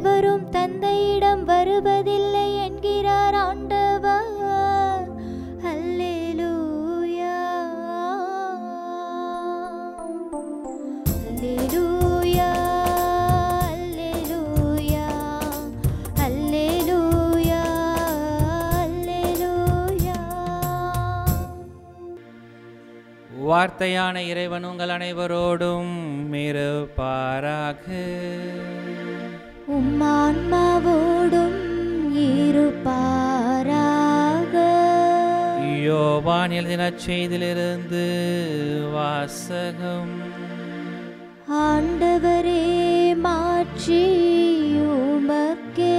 எவரும் தந்தையிடம் வருவதில்லை என்கிறார் ஆண்டவர். அல்லேலூயா, அல்லேலூயா, அல்லேலூயா, அல்லேலூயா, அல்லேலூயா. வார்த்தையான இறைவன் உங்கள் அனைவரோடும் இருப்பாராக. உம் ஆன்மாவோடும் இருப்பாராக. யோவான் எழுதின செய்தியிலிருந்து வாசகம். ஆண்டவரே, மாட்சி உமக்கே.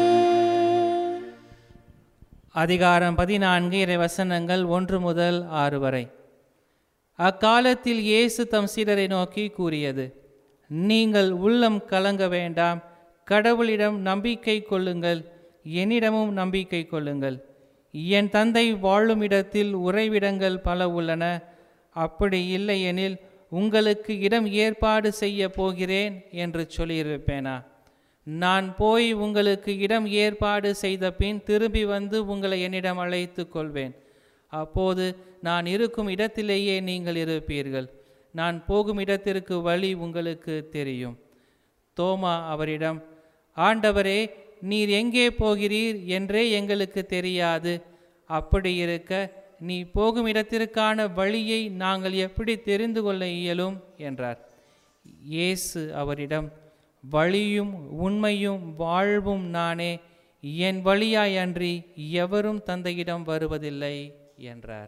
அதிகாரம் 14, இறைவசனங்கள் 1 முதல் 6 வரை. அக்காலத்தில் இயேசு தம் சீடரை நோக்கி கூறியது: நீங்கள் உள்ளம் கலங்க வேண்டாம். கடவுளிடம் நம்பிக்கை கொள்ளுங்கள், என்னிடமும் நம்பிக்கை கொள்ளுங்கள். என் தந்தை வாழும் இடத்தில் உறைவிடங்கள் பல உள்ளன. அப்படி இல்லையெனில் உங்களுக்கு இடம் ஏற்பாடு செய்ய போகிறேன் என்று சொல்லியிருப்பேனா? நான் போய் உங்களுக்கு இடம் ஏற்பாடு செய்த பின் திரும்பி வந்து உங்களை என்னிடம் அழைத்து கொள்வேன். அப்போது நான் இருக்கும் இடத்திலேயே நீங்கள் இருப்பீர்கள். நான் போகும் இடத்திற்கு வழி உங்களுக்கு தெரியும். தோமா அவரிடம், ஆண்டவரே, நீர் எங்கே போகிறீர் என்றே எங்களுக்கு தெரியாது. அப்படி இருக்க நீ போகும் இடத்திற்கான வழியை நாங்கள் எப்படி தெரிந்து கொள்ள இயலும் என்றார். இயேசு அவரிடம், வழியும் உண்மையும் வாழ்வும் நானே. என் வழியாய் அன்றி எவரும் தந்தையிடம் வருவதில்லை என்றார்.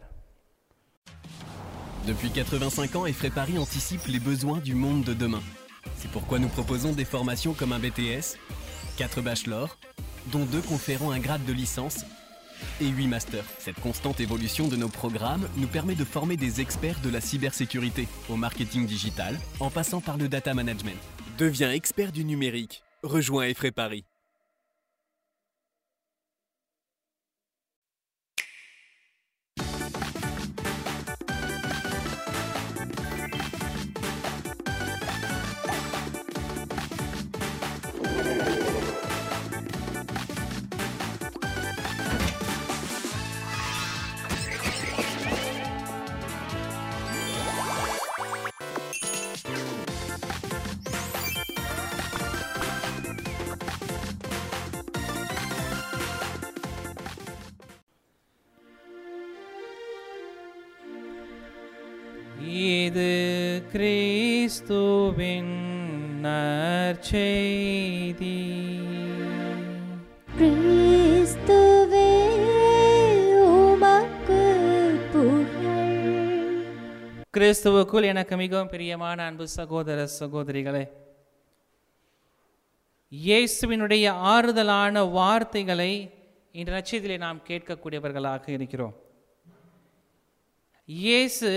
Depuis 85 ans, Effray Paris anticipe les besoins du monde de demain. C'est pourquoi nous proposons des formations comme un BTS, 4 bachelors, dont 2 conférant un grade de licence et 8 masters. Cette constante évolution de nos programmes nous permet de former des experts de la cybersécurité au marketing digital, en passant par le data management. Deviens expert du numérique. Rejoins Effray Paris. இது கிறிஸ்துவின் நற்செய்தி. கிறிஸ்துவே, உமக்கு புகழ். கிறிஸ்துவுக்குள் எனக்கு மிகவும் பிரியமான அன்பு சகோதர சகோதரிகளே, இயேசுவினுடைய ஆறுதலான வார்த்தைகளை இன்று நற்செய்தியிலே நாம் கேட்கக்கூடியவர்களாக இருக்கிறோம். இயேசு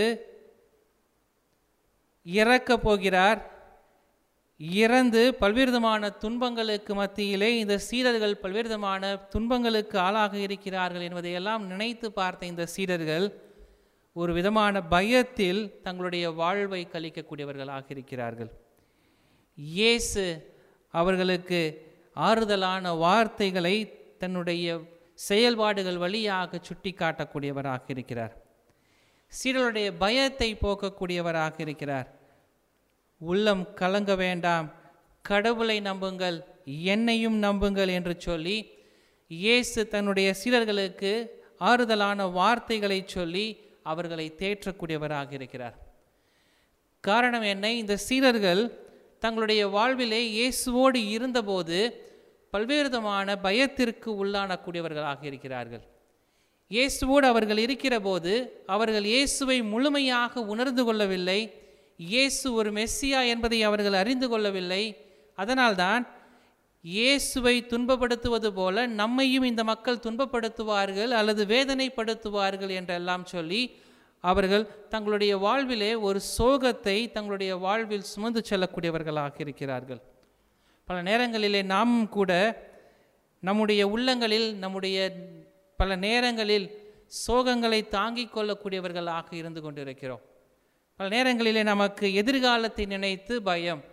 இறக்கப் போகிறார். இறந்து பல்வேறு விதமான துன்பங்களுக்கு மத்தியிலே இந்த சீடர்கள் பல்வேறு விதமான துன்பங்களுக்கு ஆளாக இருக்கிறார்கள் என்பதையெல்லாம் நினைத்து பார்த்த இந்த சீடர்கள் ஒரு விதமான பயத்தில் தங்களுடைய வாழ்வை கழிக்கக்கூடியவர்களாக இருக்கிறார்கள். இயேசு அவர்களுக்கு ஆறுதலான வார்த்தைகளை தன்னுடைய செயல்பாடுகள் வழியாக சுட்டி காட்டக்கூடியவராக இருக்கிறார். சீடர்களுடைய பயத்தை போக்கக்கூடியவராக இருக்கிறார். உள்ளம் கலங்க வேண்டாம், கடவுளை நம்புங்கள், என்னையும் நம்புங்கள் என்று சொல்லி இயேசு தன்னுடைய சீடர்களுக்கு ஆறுதலான வார்த்தைகளை சொல்லி அவர்களை தேற்றக்கூடியவராக இருக்கிறார். காரணம் என்ன? இந்த சீடர்கள் தங்களுடைய வாழ்விலே இயேசுவோடு இருந்தபோது பல்வேறு விதமான பயத்திற்கு உள்ளானக்கூடியவர்களாக இருக்கிறார்கள். இயேசுவோடு அவர்கள் இருக்கிற போது அவர்கள் இயேசுவை முழுமையாக உணர்ந்து கொள்ளவில்லை. இயேசு ஒரு மெஸ்ஸியா என்பதை அவர்கள் அறிந்து கொள்ளவில்லை. அதனால்தான் இயேசுவை துன்பப்படுத்துவது போல நம்மையும் இந்த மக்கள் துன்பப்படுத்துவார்கள் அல்லது வேதனைப்படுத்துவார்கள் என்றெல்லாம் சொல்லி அவர்கள் தங்களுடைய வாழ்விலே ஒரு சோகத்தை தங்களுடைய வாழ்வில் சுமந்து செல்லக்கூடியவர்களாக இருக்கிறார்கள். பல நேரங்களிலே நாம் கூட நம்முடைய உள்ளங்களில் பல நேரங்களில் சோகங்களை தாங்கிக் கொள்ளக்கூடியவர்களாக இருந்து கொண்டிருக்கிறோம். பல நேரங்களிலே நமக்கு எதிர்காலத்தை நினைத்து பயம்,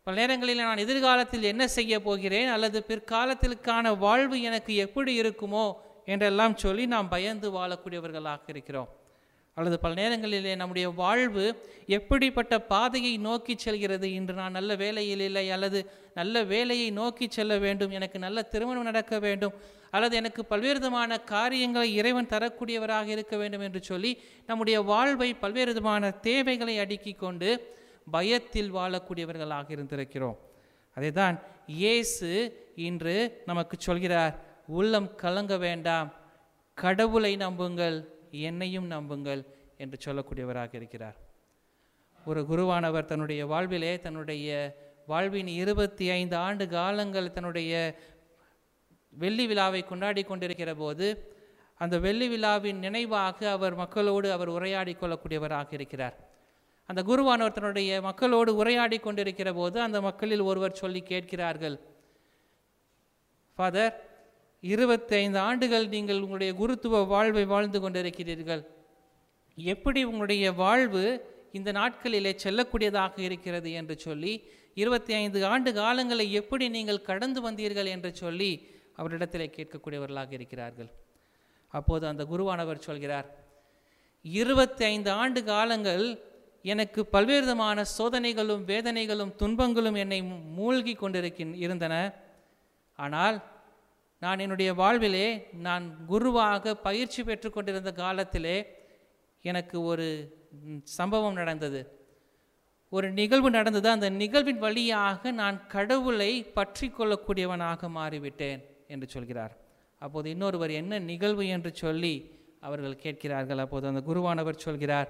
பல நேரங்களில் நான் எதிர்காலத்தில் என்ன செய்ய போகிறேன் அல்லது பிற்காலத்திற்கான வாழ்வு எனக்கு எப்படி இருக்குமோ என்றெல்லாம் சொல்லி நாம் பயந்து வாழக்கூடியவர்களாக இருக்கிறோம். அல்லது பல நேரங்களிலே நம்முடைய வாழ்வு எப்படிப்பட்ட பாதையை நோக்கி செல்கிறது, இன்று நான் நல்ல வேலையில் இல்லை அல்லது நல்ல வேலையை நோக்கி செல்ல வேண்டும், எனக்கு நல்ல திருமணம் நடக்க வேண்டும் அல்லது எனக்கு பல்வேறு விதமான காரியங்களை இறைவன் தரக்கூடியவராக இருக்க வேண்டும் என்று சொல்லி நம்முடைய வாழ்வை பல்வேறு விதமான தேவைகளை அடுக்கி கொண்டு பயத்தில் வாழக்கூடியவர்களாக இருந்திருக்கிறோம். அதை தான் இயேசு இன்று நமக்கு சொல்கிறார், உள்ளம் கலங்க வேண்டாம், கடவுளை நம்புங்கள், என்னையும் நம்புங்கள் என்று சொல்லக்கூடியவராக இருக்கிறார். ஒரு குருவானவர் தன்னுடைய வாழ்விலே தன்னுடைய வாழ்வின் 25 ஆண்டு காலங்கள் தன்னுடைய வெள்ளி விழாவை கொண்டாடி கொண்டிருக்கிற போது அந்த வெள்ளி விழாவின் நினைவாக அவர் மக்களோடு அவர் உரையாடி கொள்ளக்கூடியவராக இருக்கிறார். அந்த குருவானவர் தன்னுடைய மக்களோடு உரையாடி கொண்டிருக்கிற போது அந்த மக்களில் ஒருவர் சொல்லி கேட்கிறார்கள், ஃபாதர், 25 ஆண்டுகள் நீங்கள் உங்களுடைய குருத்துவ வாழ்வை வாழ்ந்து கொண்டிருக்கிறீர்கள், எப்படி உங்களுடைய வாழ்வு இந்த நாட்களிலே செல்லக்கூடியதாக இருக்கிறது என்று சொல்லி 25 ஆண்டு காலங்களை எப்படி நீங்கள் கடந்து வந்தீர்கள் என்று சொல்லி அவரிடத்திலே கேட்கக்கூடியவர்களாக இருக்கிறார்கள். அப்போது அந்த குருவானவர் சொல்கிறார், 25 ஆண்டு காலங்கள் எனக்கு பல்வேறு விதமான சோதனைகளும் வேதனைகளும் துன்பங்களும் என்னை மூழ்கி இருந்தன. ஆனால் நான் என்னுடைய வாழ்விலே நான் குருவாக பயிற்சி பெற்று கொண்டிருந்த காலத்திலே எனக்கு ஒரு சம்பவம் நடந்தது, ஒரு நிகழ்வு நடந்தது. அந்த நிகழ்வின் வழியாக நான் கடவுளை பற்றி கொள்ளக்கூடியவனாக மாறிவிட்டேன் என்று சொல்கிறார். அப்போது இன்னொருவர் என்ன நிகழ்வு என்று சொல்லி அவர்கள் கேட்கிறார்கள். அப்போது அந்த குருவானவர் சொல்கிறார்,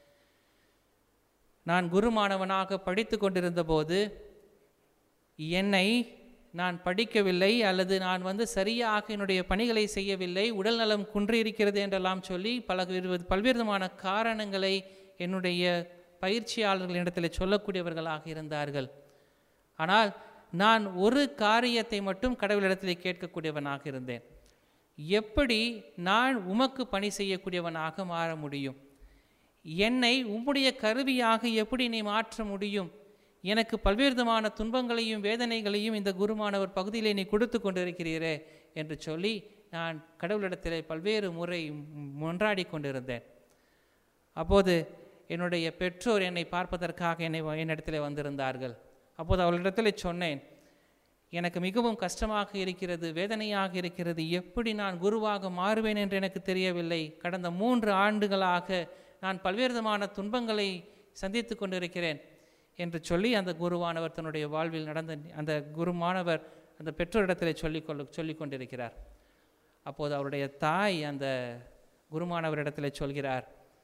நான் குருமானவனாக படித்து கொண்டிருந்த போது என்னை நான் படிக்கவில்லை அல்லது நான் சரியாக என்னுடைய பணிகளை செய்யவில்லை, உடல் நலம் குன்றியிருக்கிறது என்றெல்லாம் சொல்லி பல்வேறு விதமான காரணங்களை என்னுடைய பயிற்சியாளர்களிடத்தில் சொல்லக்கூடியவர்களாக இருந்தார்கள். ஆனால் நான் ஒரு காரியத்தை மட்டும் கடவுளிடத்தில் கேட்கக்கூடியவனாக இருந்தேன், எப்படி நான் உமக்கு பணி செய்யக்கூடியவனாக மாற முடியும், என்னை உம்முடைய கருவியாக எப்படி நீ மாற்ற முடியும், எனக்கு பல்வேறு விதமான துன்பங்களையும் வேதனைகளையும் இந்த குருமானவர் பகுதியிலே நீ கொடுத்து கொண்டிருக்கிறீரே என்று சொல்லி நான் கடவுளிடத்தில் பல்வேறு முறை மன்றாடி கொண்டிருந்தேன். அப்போது என்னுடைய பெற்றோர் என்னை பார்ப்பதற்காக என்னிடத்தில் வந்திருந்தார்கள். அப்போது அவளிடத்தில் சொன்னேன், எனக்கு மிகவும் கஷ்டமாக இருக்கிறது, வேதனையாக இருக்கிறது, எப்படி நான் குருவாக மாறுவேன் என்று எனக்கு தெரியவில்லை, கடந்த 3 ஆண்டுகளாக நான் பல்வேறு விதமான துன்பங்களை சந்தித்து கொண்டிருக்கிறேன் என்று சொல்லி அந்த குருவானவர் தன்னுடைய வாழ்வில் நடந்த அந்த குருமானவர் அந்த பெற்றோரிடத்தில் சொல்லி கொண்டிருக்கிறார். அப்போது அவருடைய தாய் அந்த குருமானவரிடத்தில் சொல்கிறார்,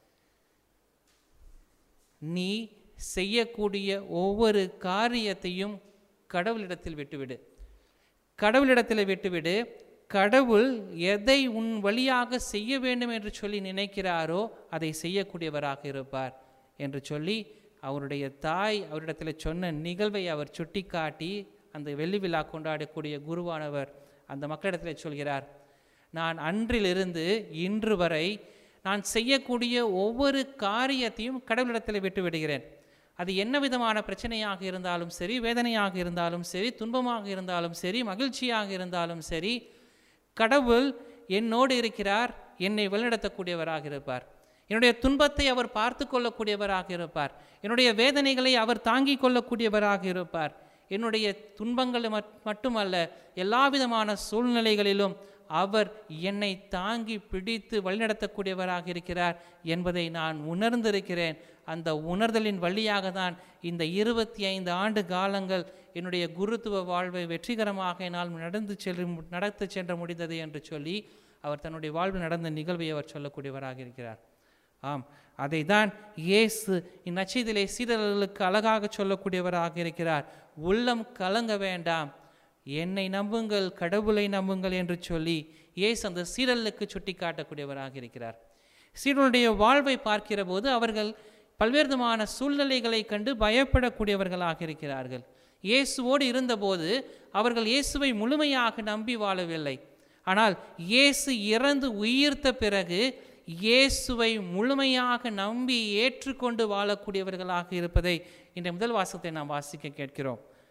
நீ செய்யக்கூடிய ஒவ்வொரு காரியத்தையும் கடவுளிடத்தில் விட்டுவிடு, கடவுளிடத்தில் விட்டுவிடு, கடவுள் எதை உன் வழியாக செய்ய வேண்டும் என்று சொல்லி நினைக்கிறாரோ அதை செய்யக்கூடியவராக இருப்பார் என்று சொல்லி அவருடைய தாய் அவரிடத்தில் சொன்ன நிகழ்வை அவர் சுட்டி காட்டி அந்த வெள்ளி விழா கொண்டாடக்கூடிய குருவானவர் அந்த மக்களிடத்தில் சொல்கிறார், நான் அன்றிலிருந்து இன்று வரை நான் செய்யக்கூடிய ஒவ்வொரு காரியத்தையும் கடவுளிடத்தில் விட்டு விடுகிறேன். அது என்ன விதமான பிரச்சனையாக இருந்தாலும் சரி, வேதனையாக இருந்தாலும் சரி, துன்பமாக இருந்தாலும் சரி, மகிழ்ச்சியாக இருந்தாலும் சரி, கடவுள் என்னோடு இருக்கிறார், என்னை வழிநடத்தக்கூடியவராக இருப்பார், என்னுடைய துன்பத்தை அவர் பார்த்து கொள்ளக்கூடியவராக இருப்பார், என்னுடைய வேதனைகளை அவர் தாங்கிக் கொள்ளக்கூடியவராக இருப்பார், என்னுடைய துன்பங்கள் மட்டுமல்ல எல்லா விதமான சூழ்நிலைகளிலும் அவர் என்னை தாங்கி பிடித்து வழிநடத்தக்கூடியவராக இருக்கிறார் என்பதை நான் உணர்ந்திருக்கிறேன். அந்த உணர்தலின் வழியாக தான் இந்த 25 ஆண்டு காலங்கள் என்னுடைய குருத்துவ வாழ்வை வெற்றிகரமாக என்னால் நடத்தி சென்ற முடிந்தது என்று சொல்லி அவர் தன்னுடைய வாழ்வில் நடந்த நிகழ்வை அவர் சொல்லக்கூடியவராக இருக்கிறார். ஆம், அதை தான் இயேசு இந்நற்செய்தியிலே சீடர்களுக்கு அழகாக சொல்லக்கூடியவராக இருக்கிறார். உள்ளம் கலங்க வேண்டாம், என்னை நம்புங்கள், கடவுளை நம்புங்கள் என்று சொல்லி இயேசு அந்த சீடர்களுக்கு சுட்டி காட்டக்கூடியவராக இருக்கிறார். சீடர்களுடைய வாழ்வை பார்க்கிற போது அவர்கள் பல்வேறு விதமான சூழ்நிலைகளை கண்டு பயப்படக்கூடியவர்களாக இருக்கிறார்கள். இயேசுவோடு இருந்தபோது அவர்கள் இயேசுவை முழுமையாக நம்பி வாழவில்லை. ஆனால் இயேசு இறந்து உயிர்த்த பிறகு இயேசுவை முழுமையாக நம்பி ஏற்றுக்கொண்டு வாழக்கூடியவர்களாக இருப்பதை இந்த முதல் வாசகத்தை நாம் வாசிக்க கேட்கிறோம்.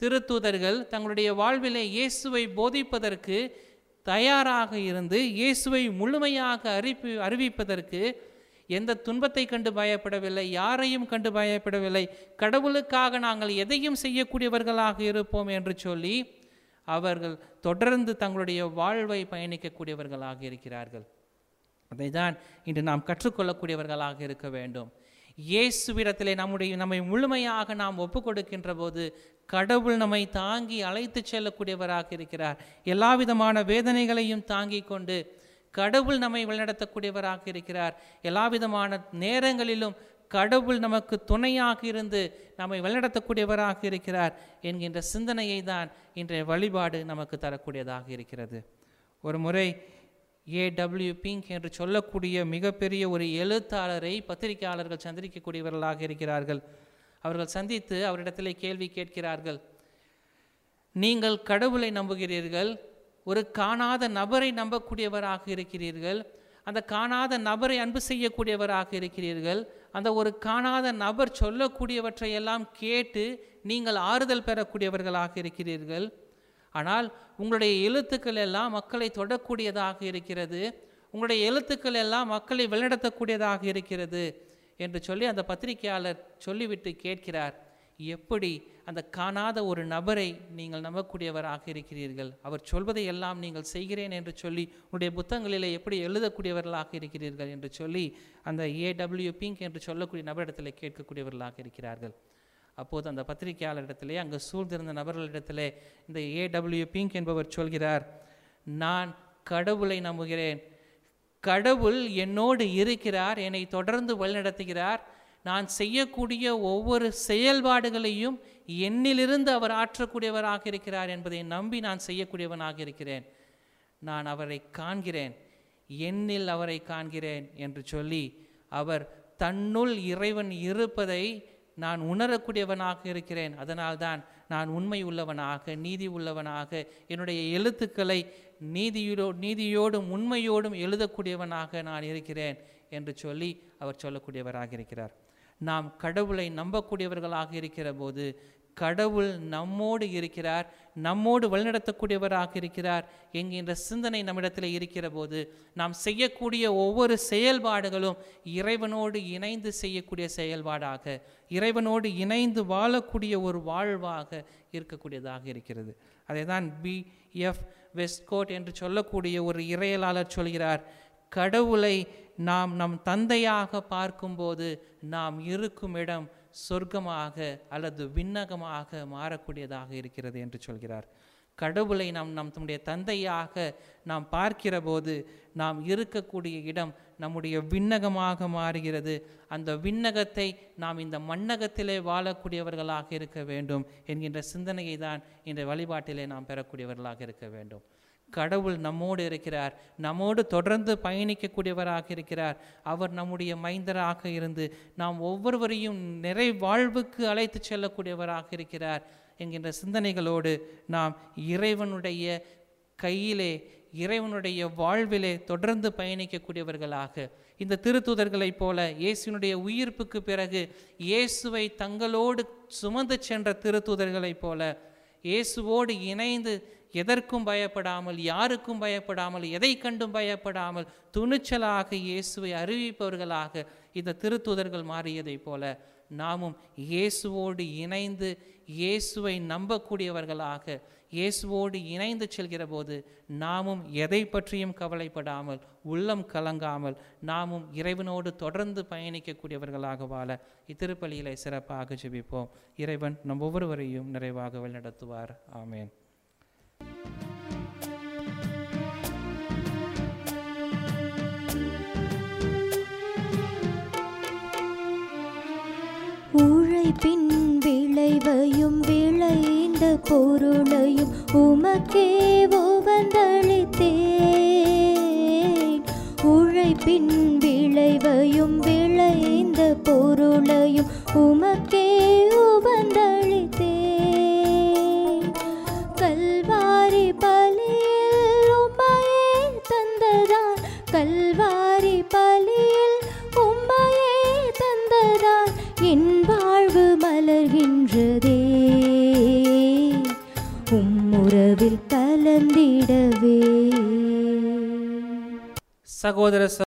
திருத்தூதர்கள் தங்களுடைய வாழ்விலே இயேசுவை போதிப்பதற்கு தயாராக இருந்து இயேசுவை முழுமையாக அறிவிப்பதற்கு எந்த துன்பத்தை கண்டு பயப்படவில்லை, யாரையும் கண்டு பயப்படவில்லை. கடவுளுக்காக நாங்கள் எதையும் செய்யக்கூடியவர்களாக இருப்போம் என்று சொல்லி அவர்கள் தொடர்ந்து தங்களுடைய வாழ்வை பயணிக்கக்கூடியவர்களாக இருக்கிறார்கள். அதை தான் இன்று நாம் கற்றுக்கொள்ளக்கூடியவர்களாக இருக்க வேண்டும். இயேசுவிடத்திலே நம்மை முழுமையாக நாம் ஒப்பு கொடுக்கின்ற போது கடவுள் நம்மை தாங்கி அழைத்து செல்லக்கூடியவராக இருக்கிறார். எல்லா விதமான வேதனைகளையும் தாங்கி கொண்டு கடவுள் நம்மை வழிநடத்தக்கூடியவராக இருக்கிறார். எல்லா விதமான நேரங்களிலும் கடவுள் நமக்கு துணையாக இருந்து நம்மை வழிநடத்தக்கூடியவராக இருக்கிறார் என்கின்ற சிந்தனையை தான் இன்றைய வழிபாடு நமக்கு தரக்கூடியதாக இருக்கிறது. ஒரு முறை A.W. பிங்க் என்று சொல்லக்கூடிய மிகப்பெரிய ஒரு எழுத்தாளரை பத்திரிகையாளர்கள் சந்திக்கக்கூடியவர்களாக இருக்கிறார்கள். அவர்கள் சந்தித்து அவரிடத்திலே கேள்வி கேட்கிறார்கள். நீங்கள் கடவுளை நம்புகிறீர்கள், ஒரு காணாத நபரை நம்பக்கூடியவராக இருக்கிறீர்கள், அந்த காணாத நபரை அன்பு செய்யக்கூடியவராக இருக்கிறீர்கள், அந்த ஒரு காணாத நபர் சொல்லக்கூடியவற்றையெல்லாம் கேட்டு நீங்கள் ஆறுதல் பெறக்கூடியவர்களாக இருக்கிறீர்கள். ஆனால் உங்களுடைய எழுத்துக்கள் எல்லாம் மக்களை தொடக்கூடியதாக இருக்கிறது, உங்களுடைய எழுத்துக்கள் எல்லாம் மக்களை வழிநடத்தக்கூடியதாக இருக்கிறது என்று சொல்லி அந்த பத்திரிகையாளர் சொல்லிவிட்டு கேட்கிறார், எப்படி அந்த காணாத ஒரு நபரை நீங்கள் நம்பக்கூடியவராக இருக்கிறீர்கள்? அவர் சொல்வதை எல்லாம் நீங்கள் செய்கிறேன் என்று சொல்லி உங்களுடைய புத்தகங்களிலே எப்படி எழுதக்கூடியவர்களாக இருக்கிறீர்கள் என்று சொல்லி அந்த A.W. பிங்க் என்று சொல்லக்கூடிய நபரிடத்தில் கேட்கக்கூடியவர்களாக இருக்கிறார்கள். அப்போது அந்த பத்திரிகையாளரிடத்திலே அங்கு சூழ்ந்திருந்த நபர்களிடத்திலே இந்த A.W. பிங்க் என்பவர் சொல்கிறார், நான் கடவுளை நம்புகிறேன், கடவுள் என்னோடு இருக்கிறார், என்னை தொடர்ந்து வழிநடத்துகிறார், நான் செய்யக்கூடிய ஒவ்வொரு செயல்பாடுகளையும் என்னிலிருந்து அவர் ஆற்றக்கூடியவராக இருக்கிறார் என்பதை நம்பி நான் செய்யக்கூடியவனாக இருக்கிறேன். நான் அவரை காண்கிறேன், என்னில் அவரை காண்கிறேன் என்று சொல்லி அவர் தன்னுள் இறைவன் இருப்பதை நான் உணரக்கூடியவனாக இருக்கிறேன். அதனால்தான் நான் உண்மை உள்ளவனாக, நீதி உள்ளவனாக, என்னுடைய எழுத்துக்களை நீதியோடும் உண்மையோடும் எழுதக்கூடியவனாக நான் இருக்கிறேன் என்று சொல்லி அவர் சொல்லக்கூடியவராக இருக்கிறார். நாம் கடவுளை நம்பக்கூடியவர்களாக இருக்கிற போது கடவுள் நம்மோடு இருக்கிறார், நம்மோடு வழிநடத்தக்கூடியவராக இருக்கிறார் என்கின்ற சிந்தனை நம்மிடத்தில் இருக்கிற போது நாம் செய்யக்கூடிய ஒவ்வொரு செயல்பாடுகளும் இறைவனோடு இணைந்து செய்யக்கூடிய செயல்பாடாக, இறைவனோடு இணைந்து வாழக்கூடிய ஒரு வாழ்வாக இருக்கக்கூடியதாக இருக்கிறது. அதை தான் B.F. வெஸ்ட்கோட் என்று சொல்லக்கூடிய ஒரு இறையலாளர் சொல்கிறார், கடவுளை நாம் நம் தந்தையாக பார்க்கும்போது நாம் இருக்கும் இடம் சொர்க்கமாக அல்லது விண்ணகமாக மாறக்கூடியதாக இருக்கிறது என்று சொல்கிறார். கடவுளை நம்முடைய தந்தையாக நாம் பார்க்கிற போது நாம் இருக்கக்கூடிய இடம் நம்முடைய விண்ணகமாக மாறுகிறது. அந்த விண்ணகத்தை நாம் இந்த மண்ணகத்திலே வாழக்கூடியவர்களாக இருக்க வேண்டும் என்கின்ற சிந்தனையை தான் இந்த வழிபாட்டிலே நாம் பெறக்கூடியவர்களாக இருக்க வேண்டும். கடவுள் நம்மோடு இருக்கிறார், நம்மோடு தொடர்ந்து பயணிக்கக்கூடியவராக இருக்கிறார். அவர் நம்முடைய மைந்தராக இருந்து நாம் ஒவ்வொருவரையும் நிறை வாழ்வுக்கு அழைத்து செல்லக்கூடியவராக இருக்கிறார் என்கின்ற சிந்தனைகளோடு நாம் இறைவனுடைய கையிலே, இறைவனுடைய வாழ்விலே தொடர்ந்து பயணிக்கக்கூடியவர்களாக, இந்த திருத்தூதர்களைப் போல இயேசுனுடைய உயிர்ப்புக்கு பிறகு இயேசுவை தங்களோடு சுமந்து சென்ற திருத்தூதர்களைப் போல இயேசுவோடு இணைந்து எதற்கும் பயப்படாமல், யாருக்கும் பயப்படாமல், எதை கண்டும் பயப்படாமல் துணிச்சலாக இயேசுவை அறிவிப்பவர்களாக இந்த திருத்தூதர்கள் மாறியதைப் போல நாமும் இயேசுவோடு இணைந்து இயேசுவை நம்பக்கூடியவர்களாக இயேசுவோடு இணைந்து செல்கிற போது நாமும் எதை பற்றியும் கவலைப்படாமல், உள்ளம் கலங்காமல் நாமும் இறைவனோடு தொடர்ந்து பயணிக்கக்கூடியவர்களாக வாழ இத்திருப்பலியிலே சிறப்பாக ஜெபிப்போம். இறைவன் நம் ஒவ்வொருவரையும் நிறைவாக வழிநடத்துவார். ஆமேன். உழைப்பின் விளைவையும் விளைந்த பொருளையும் உமக்கே உவந்தளித்தேன். உழைப்பின் விளைவையும் விளைந்த பொருளையும் உமக்கே உவந்தளித்தேன். கல்வாரி பலியில் உம்மையே தந்ததால், கல்வாரி பலியில் உம்மையே தந்ததால் என் வாழ்வு மலர்கின்றதே. உறவில் கலந்திடவே. சகோதர